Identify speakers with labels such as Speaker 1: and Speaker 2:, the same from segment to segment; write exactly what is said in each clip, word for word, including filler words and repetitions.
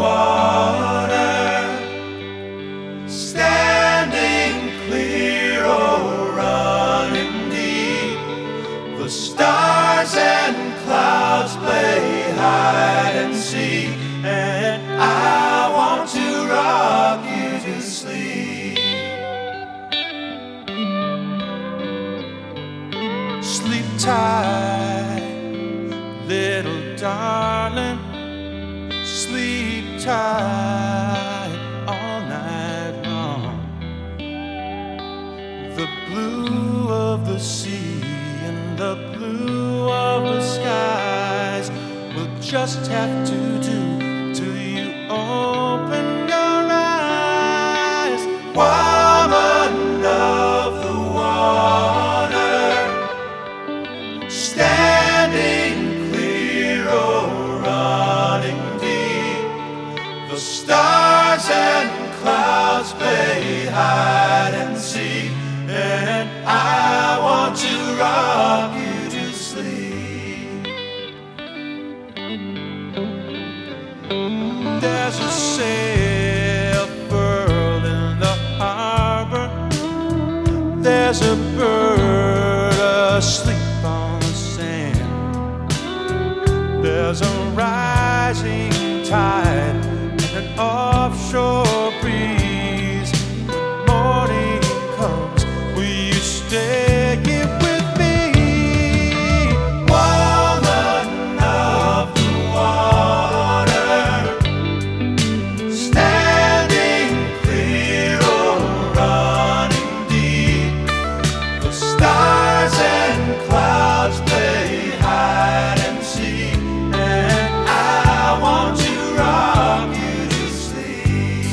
Speaker 1: water, standing clear or running deep. The stars and clouds play hide and seek, and I want to rock you to sleep. Sleep tight, little darling. Sleep tight all night long. The blue of the sea and the blue of the skies will just have to do till you open your eyes. Woman of the water, standing clear or running deep. The stars and clouds play hide and seek, and I want to rock you to sleep. There's a sail furled in the harbor. There's a bird asleep on the sand. There's a rising tide and an offshore breeze. When morning comes, will you stay here with me? Woman of the water, standing clear or running deep. The stars and clouds play hide and seek, and I want to rock you to sleep.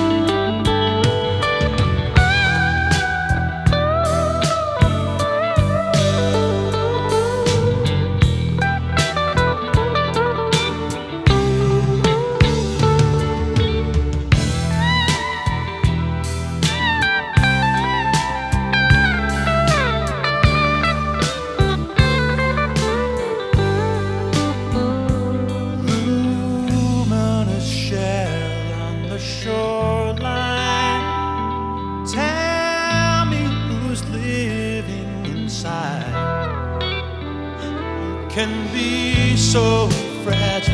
Speaker 1: Luminous shell on the shoreline. Tell me who's living inside. Can be so fragile.